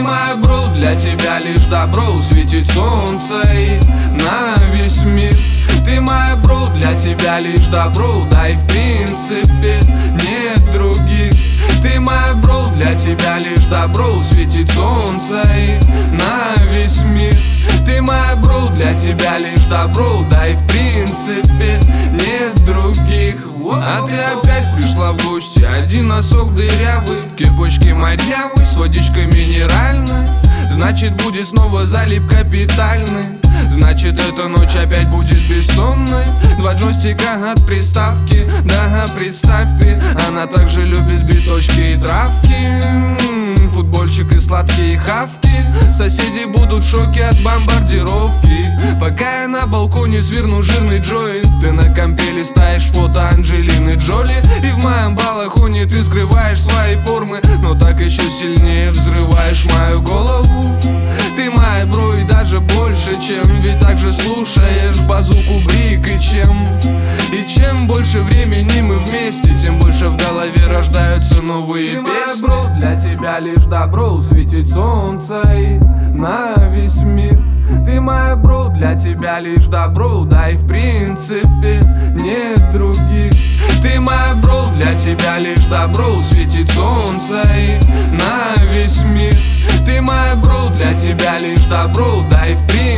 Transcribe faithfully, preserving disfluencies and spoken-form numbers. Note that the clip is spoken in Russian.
моя бро, для тебя лишь добро, светит солнце и на весь мир. Ты моя бро, для тебя лишь добро, да и в принципе нет других. Ты моя бро, для тебя лишь добро, светит солнце и на весь мир. Ты моя бро, для тебя лишь добро, да и в принципе нет других. А ты опять пришла в гости, один носок дырявый, в кепочке моднявый, с водичкой минеральной. Значит, будет снова залип капитальный. Значит, эта ночь опять будет бессонной. Два джойстика от приставки, да, представь ты, она также любит биточки и травки, футбольчик и сладкие хавки. Соседи будут в шоке от бомбардировки. Пока я на балконе сверну жирный джойнт, ты на компе листаешь фото Анджелины Джоли. И в моем балахоне ты скрываешь свои формы, но так еще сильнее взрываешь мою голову. Ты моя бро и даже больше, чем, ведь также слушаешь базуку Брик. И чем, и чем больше времени мы вместе, тем больше в голове рождаются новые ты песни. Бро, для тебя лишь добро, светит солнце и на весь мир. Ты моя бро, для тебя лишь добро, да и в принципе нет других. Ты моя бро, для тебя лишь добро, светит солнце и на весь мир. Ты моя бро, для тебя лишь добро, да и в принципе